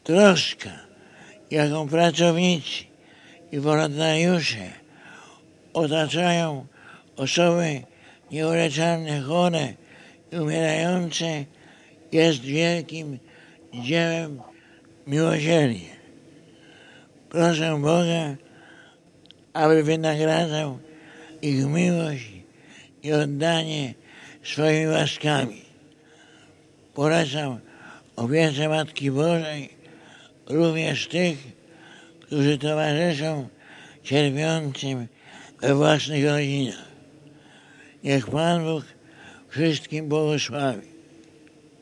Troska, jaką pracownicy i wolontariusze otaczają osoby nieuleczalnie chore i umierające, jest wielkim dziełem miłosierdzia. Proszę Boga, aby wynagradzał ich miłość i oddanie swoimi łaskami. Polecam opiece Matki Bożej również tych, którzy towarzyszą cierpiącym we własnych rodzinach. Niech Pan Bóg wszystkim błogosławi.